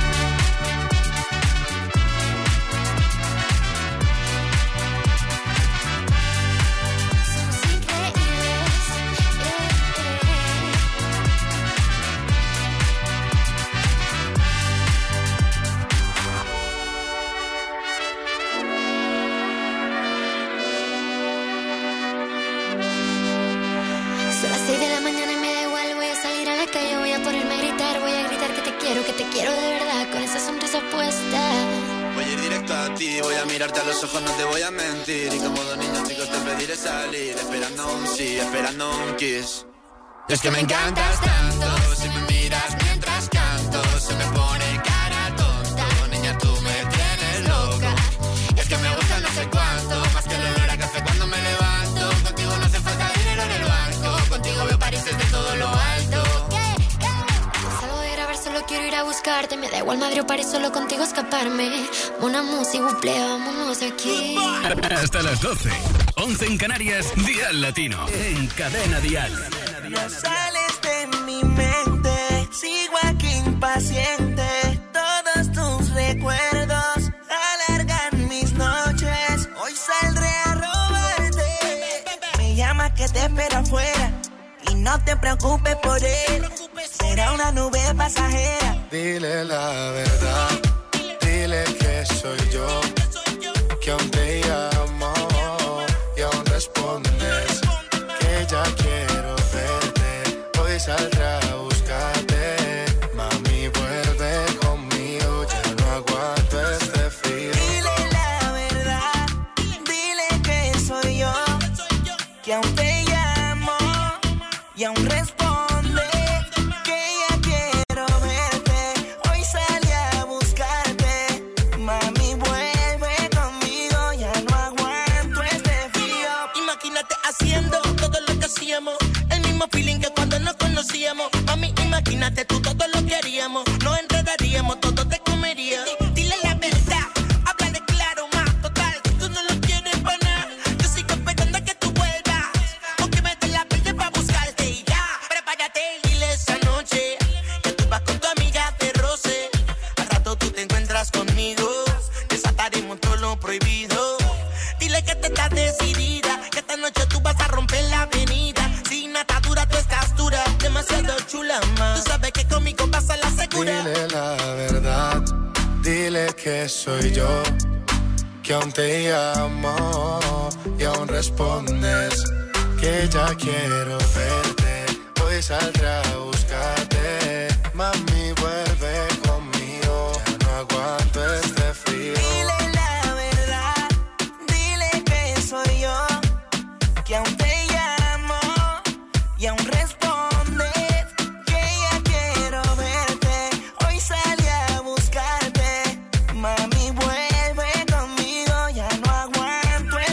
Que te quiero de verdad, con esa sonrisa puesta. Voy a ir directo a ti, voy a mirarte a los ojos, no te voy a mentir. Y como dos niños chicos te pediré salir, esperando un sí, esperando un kiss. Y es que me encantas tanto, si me miras mientras canto, se me pone cara tonta. Niña, tú me tienes loca. Y es que me gusta no sé cuánto, más que el olor a café cuando me levanto. Contigo no hace falta dinero en el banco, contigo veo París desde todo lo alto. Solo quiero ir a buscarte, me da igual Madrid o París, solo contigo escaparme. Una música, buple, vámonos aquí. Hasta las doce, once en Canarias, Dial Latino, en Cadena Dial. No sales de mi mente, sigo aquí impaciente. Todos tus recuerdos alargan mis noches. Hoy saldré a robarte. Me llama que te espero afuera y no te preocupes por él. Será una nube pasajera. Dile la verdad, dile que soy yo, que aún te llamo y aún respondes, que ya quiero verte, hoy saldré a buscarte. Mami, vuelve conmigo, ya no aguanto este frío. Dile la verdad, dile que soy yo, que aún te llamo y aún respondes. El mismo feeling que cuando nos conocíamos. Mami, imagínate tú todo lo que haríamos. Nos enredaríamos, todo te comería. Dile la verdad, háblale claro, más total. Tú no lo quieres para nada. Yo sigo esperando a que tú vuelvas, o que me des la verde para buscarte. Y ya, prepárate, dile esa noche que tú vas con tu amiga de roce. Al rato tú te encuentras conmigo, desataremos todo lo prohibido. Dile que te estás decidida, que esta noche tú vas a romper la avenida. Sin atadura tú estás dura, demasiado chula, más. Tú sabes que conmigo vas a la segura. Dile la verdad, dile que soy yo, que aún te llamo y aún respondes, que ya quiero verte, hoy saldré a buscarte. Mami, vuelve conmigo, ya no aguanto este frío. Dile la verdad, dile que soy yo, que aún te llamo y aún respondes, que ya quiero verte, hoy salí a buscarte. Mami, vuelve conmigo, ya no aguanto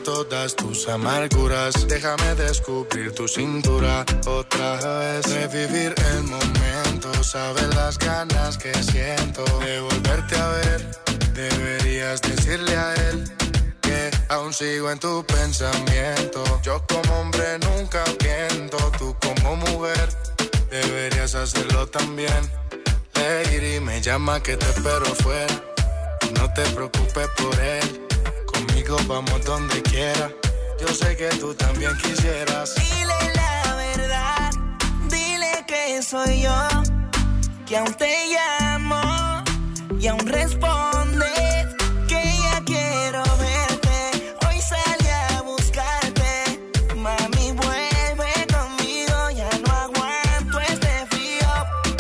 todas tus amarguras. Déjame descubrir tu cintura otra vez. Revivir el momento, sabes las ganas que siento de volverte a ver. Deberías decirle a él que aún sigo en tu pensamiento. Yo como hombre nunca miento, tú como mujer deberías hacerlo también. Lady me llama que te espero fuera. No te preocupes por él, conmigo vamos donde quiera. Yo sé que tú también quisieras. Dile la verdad, dile que soy yo, que aún te llamo y aún respondes que ya quiero verte. Hoy salí a buscarte, mami vuelve conmigo, ya no aguanto este frío.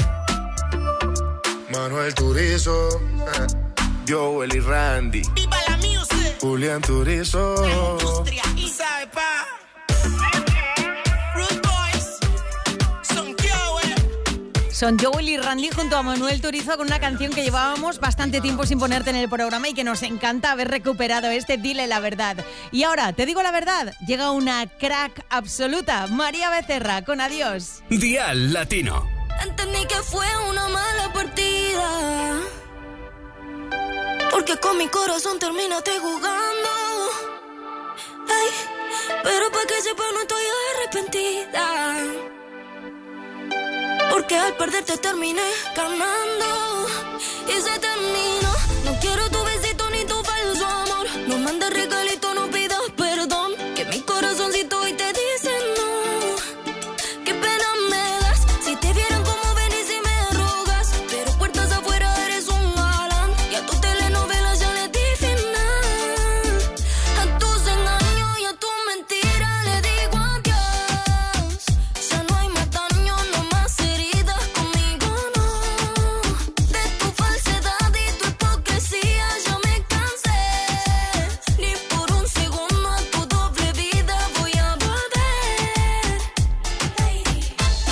Manuel Turizo, eh. Joel y Randy. ¡Viva la music! Julián Turizo. La industria y sabe pa. Rude Boys. Son Joel. Son Joel y Randy junto a Manuel Turizo con una canción que llevábamos bastante tiempo sin ponerte en el programa y que nos encanta haber recuperado, este Dile la Verdad. Y ahora, te digo la verdad, llega una crack absoluta, María Becerra, con Adiós. Dial Latino. Entendí que fue una mala partida, porque con mi corazón terminaste jugando. Ay, pero para que sepa no estoy arrepentida, porque al perderte terminé ganando. Y se terminó. No quiero tu besito ni tu falso amor. No mandes regalito, no pidas perdón, que mi corazoncito hoy te dice no. Qué pena me das. Si te vieran como venís y me rogas, pero puertas afuera eres un galán. Y a tu telenovela ya le di final. A tus engaños y a tu mentira le digo adiós. Ya no hay más daño, no más heridas conmigo, no. De tu falsedad y tu hipocresía ya me cansé. Ni por un segundo a tu doble vida voy a volver. Lady.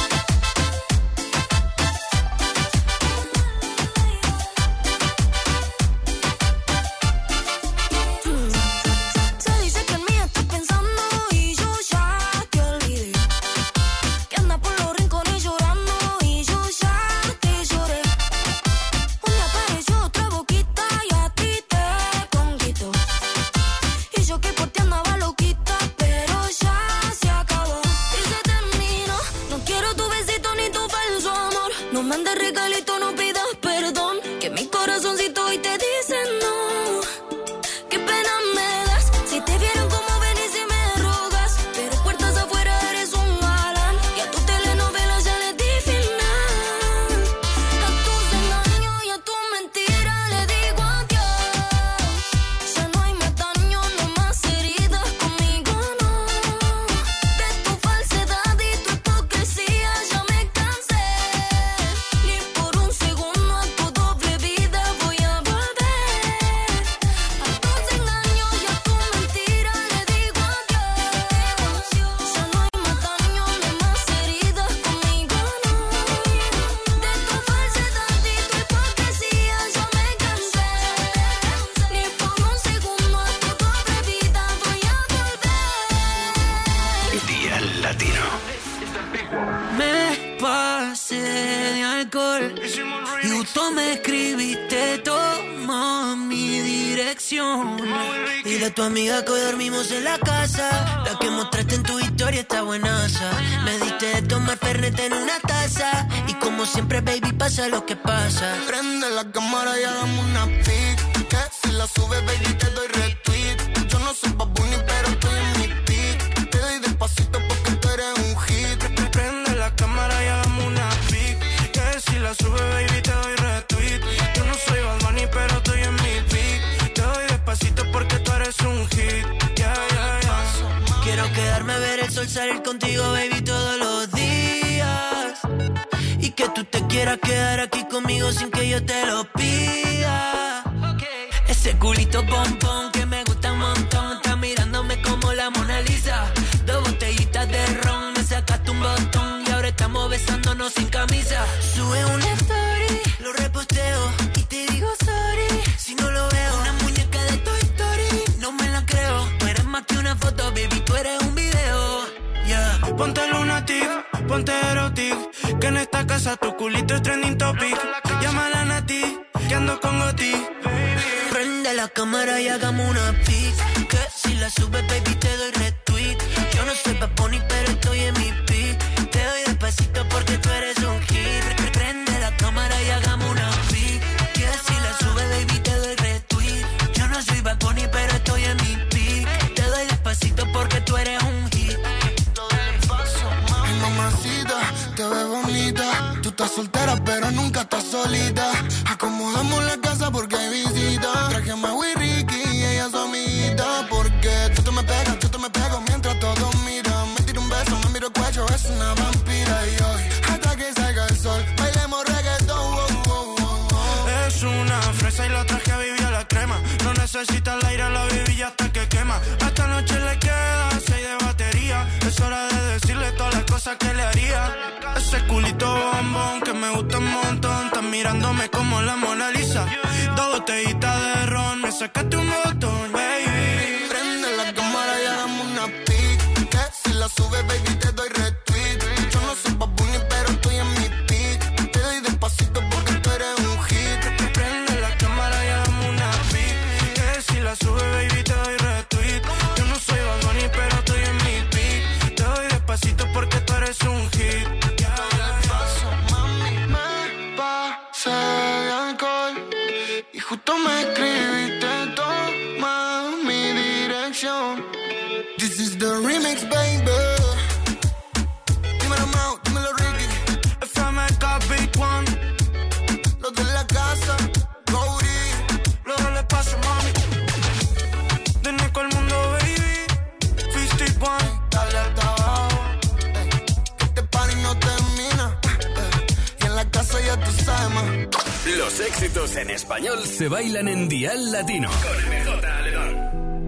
Se dice que en mí estás pensando y yo ya te olvidé. Que andas por los rincones llorando y yo ya te lloré. Un día apareció otra boquita y a ti te conquistó. Y yo que por ti andaba loquita, pero ya se acabó. Y se terminó. No quiero tu besito ni tu falso amor. No mandes regalito, no pidas perdón, que mi corazoncito hoy te dice no. Qué pena me das. Si te vieron como venís y me rogas, pero puertas afuera eres un galán. Y a tu telenovela ya le di final. A tus engaños y a tu mentira le digo adiós. Ya no hay más daño, no más heridas conmigo, no. De tu falsedad y tu hipocresía ya me cansé. Ni por un segundo a tu doble vida voy a volver. A tus engaños y a tu mentira le digo adiós. Ya no hay más daño, no más heridas conmigo, no. De tu falsedad y tu hipocresía ya me cansé. Ni por un segundo a tu doble vida voy a volver. Dial Latino. Me pasé de alcohol y justo me escribiste, toma mi dirección. Y de tu amiga que hoy dormimos en la casa, la que mostraste en tu historia está buenaza. Me diste de tomar Fernet en una taza, y como siempre baby pasa lo que pasa. Prende la cámara y hagamos una pic, que si la subes baby te doy retweet. Yo no soy Bad Bunny pero estoy en mi pic. Te doy despacito porque tú eres un hit. Prende la cámara y hagamos una pic, que si la subes baby te doy retweet. Yo no soy Bad Bunny pero estoy en mi pic. Te doy despacito porque tú eres un hit. Yeah, yeah, yeah. Quiero quedarme a ver el sol salir contigo baby todos los días, y que tú te quieras quedar aquí conmigo sin que yo te lo pida. Ese culito pompón que me gusta un montón, está mirándome como la Mona Lisa. Dos botellitas de ron, me sacaste un botón y ahora estamos besándonos sin camisa. Sube una story, lo reposteo y te digo sorry si no lo veo. Una muñeca de Toy Story, no me la creo. Tú eres más que una Ponte lunatic, ponte erotic, que en esta casa tu culito es trending topic. Llámala a Nati, que ando con Goti. Prende la cámara y hagamos una pic, que si la subes, baby, te doy retweet. Yo no soy Bad Bunny, pero estoy en mi pic. Te doy despacito porque tú eres un hit. Prende la cámara y hagamos una pic, que si la subes, baby, te doy retweet. Yo no soy Bad Bunny, pero estoy en mi pic. Te doy despacito porque tú eres un hit. Ay, mamacita, te ves bonita. Tú estás soltera, pero nunca estás solita. Acomodamos la casa porque hay visita. Traje a Wii Ricky y ella es su amiguita. Porque tú te me pegas, tú te me pego mientras todos miran. Me tiro un beso, me miro el cuello, es una vampira. Y hoy, hasta que salga el sol, bailemos reggaetón. Oh, oh, oh, oh. Es una fresa y la traje a vivir a la crema. No necesita el aire, la viví hasta que quema. A esta noche le queda seis de batería. Es hora de decirle todas las cosas que le haría. Ese culito bombón que me gusta un montón. Estás mirándome como la Mona Lisa. Dos botellitas de ron, me sacaste un botón, baby. Prende la cámara y hagamos una pic, que si la subes, baby, te doy retweet. Yo no soy Bad Bunny, pero estoy en mi pic. Te doy despacito porque tú eres un hit. Prende la cámara y hagamos una pic, que si la subes, baby, te doy retweet. Yo no soy Bad Bunny, pero estoy en mi pic. Te doy despacito porque tú eres un hit. De alcohol y justo me escribiste, toma mi dirección. This is the remix, baby. Dímelo Mau, dímelo Ricky. F M K Big One. Los de la casa, Cody. Luego le paso, mami. De Nico al mundo, baby. cincuenta y uno. Dale hasta abajo, ey, que este party no termina, ey, y en la casa ya tú sabes, man. Los éxitos en español se bailan en Dial Latino. Con M J Aledón.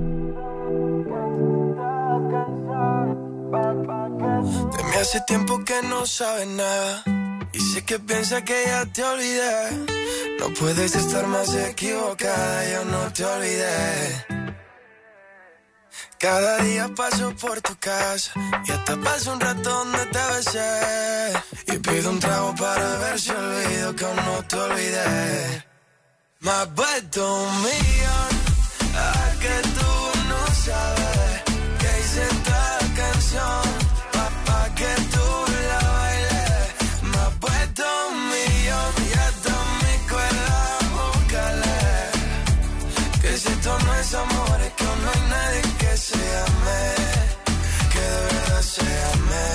De mí hace tiempo que no sabes nada. Y sé que piensas que ya te olvidé. No puedes estar más equivocada, yo no te olvidé. Cada día paso por tu casa y hasta paso un rato donde te besé. Y pido un trago para ver si olvido que aún no te olvidé. Me has puesto un millón a que tú no sabes que hice esta canción pa, pa que tú la bailes. Me has puesto un millón y hasta mi escuela búscale. Que si esto no es amor es que aún no hay nadie que se ame, que de verdad se ame.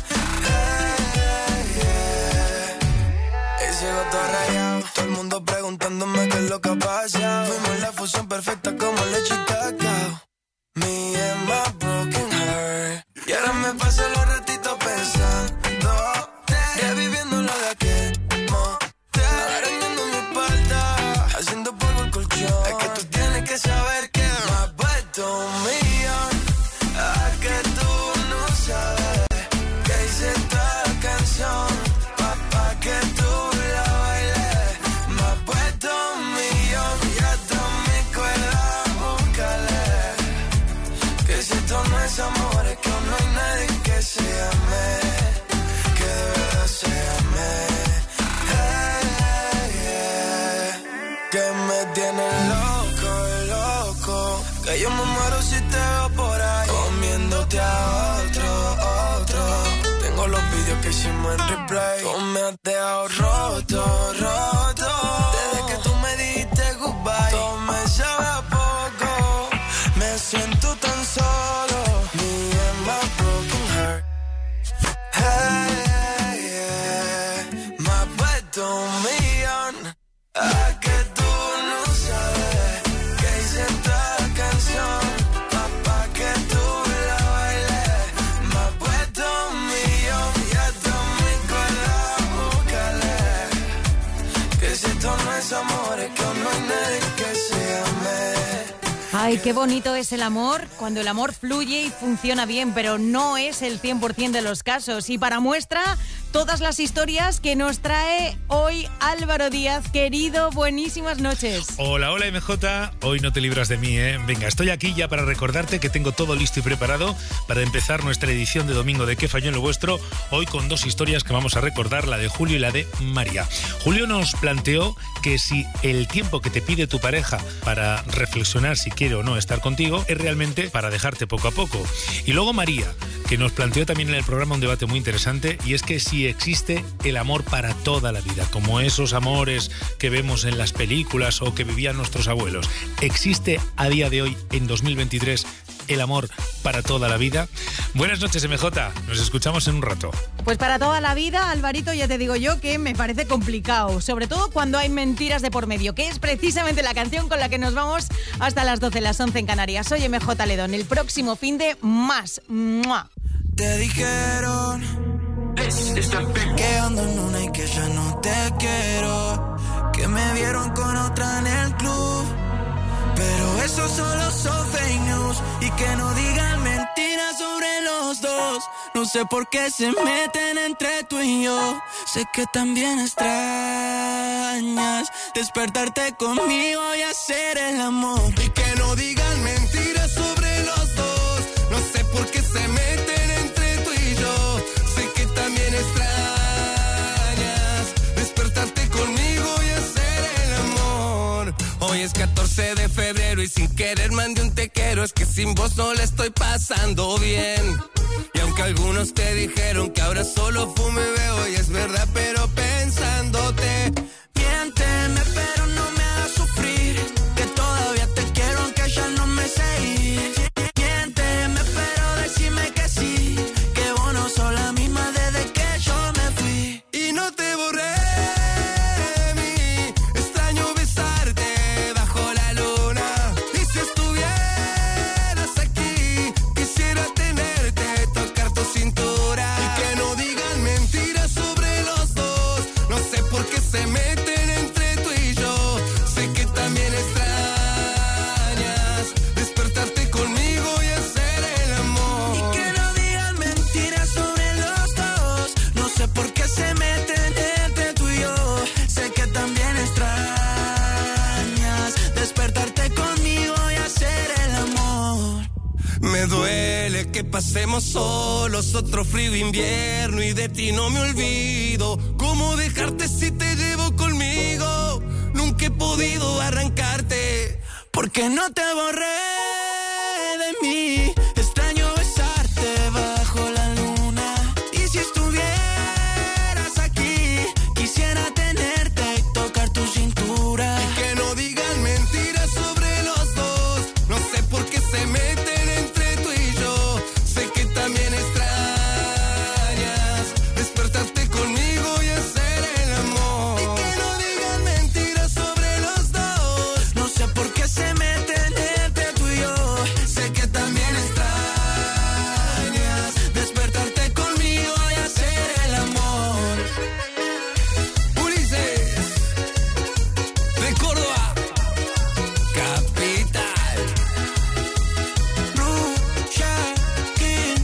Hey, yeah. Ese gato rayado, todo el mundo preguntándome qué es lo que ha pasado. Fuimos la fusión perfecta como leche y cacao. Me and my broken heart. Y ahora me paso los ratitos pensando, reviviendo lo de aquel motel, arañando mi espalda, haciendo polvo el colchón. Es que tú tienes que saber que me has puesto un millón a que tú no sabes que hice esta canción pa, pa que tú la bailes. Me has puesto un millón y hasta mi escuela búscale. Que si esto no es amor es que aún no hay nadie que se ame, que de verdad se ame. Hey, yeah. Que me tiene loco, loco, que yo me muero si te veo por ahí comiéndote a otro, otro. Tengo los vídeos que hicimos en replay. Tú me has dejado roto, roto. Desde que tú me dijiste goodbye, todo me sabe a poco. Me siento tan solo. Me and my broken heart. Hey, yeah. Me has puesto un millón a que tú no sabes que hice esta canción pa, pa que tú la bailes. Me has puesto un millón y hasta mi escuela búscale. Que si esto no es amor es que aún no hay nadie que se ame. Ay, qué bonito es el amor, cuando el amor fluye y funciona bien, pero no es el cien por ciento de los casos. Y para muestra, todas las historias que nos trae hoy Álvaro Díaz. Querido, buenísimas noches. Hola, hola M J, hoy no te libras de mí, ¿eh? Venga, estoy aquí ya para recordarte que tengo todo listo y preparado para empezar nuestra edición de domingo de ¿Qué falló en lo vuestro? Hoy con dos historias que vamos a recordar, la de Julio y la de María. Julio nos planteó que si el tiempo que te pide tu pareja para reflexionar si quiere o no estar contigo es realmente para dejarte poco a poco. Y luego María, que nos planteó también en el programa un debate muy interesante, y es que si existe el amor para toda la vida, como esos amores que vemos en las películas o que vivían nuestros abuelos. ¿Existe a día de hoy, en dos mil veintitrés, el amor para toda la vida? Buenas noches, M J, nos escuchamos en un rato. Pues para toda la vida, Alvarito, ya te digo yo que me parece complicado, sobre todo cuando hay mentiras de por medio, que es precisamente la canción con la que nos vamos hasta las doce, las once en Canarias. Soy M J Ledón, el próximo fin de más. ¡Mua! Te dijeron que ando en una y que ya no te quiero, que me vieron con otra en el club, pero eso solo son fake news, y que no digan mentiras sobre los dos. No sé por qué se meten entre tú y yo. Sé que también extrañas despertarte conmigo y hacer el amor, y que no digan mentiras sobre los dos. No sé por qué se meten entre tú y yo. Sé que también extrañas despertarte conmigo y hacer el amor. Hoy es catorce de febrero y sin querer mandé un te quiero. Es que sin vos no la estoy pasando bien. Y aunque algunos te dijeron que ahora solo fumo y veo, y es verdad, pero pensándote, miénteme pero no me hagas sufrir, que todavía te quiero aunque ya no me sé ir. Miénteme pero decime que sí, que vos no sos la misma desde que yo me fui. Y no te borré de mí, extraño besarte bajo la luna. Y si estuvieras aquí, quisiera tenerte, tocar tu cintura. Y que no digan mentiras sobre los dos. No sé por qué se meten entre tú y yo. Sé que también extrañas despertarte conmigo y hacer el amor. Y que no digan mentiras sobre los dos. No sé por qué se meten entre tú y yo. Sé que también extrañas despertarte conmigo y hacer el amor. Me duele que pasemos solos otro frío invierno, y de ti no me olvido. ¿Cómo dejarte si te llevo conmigo? Nunca he podido arrancarte, porque no te borré de mí.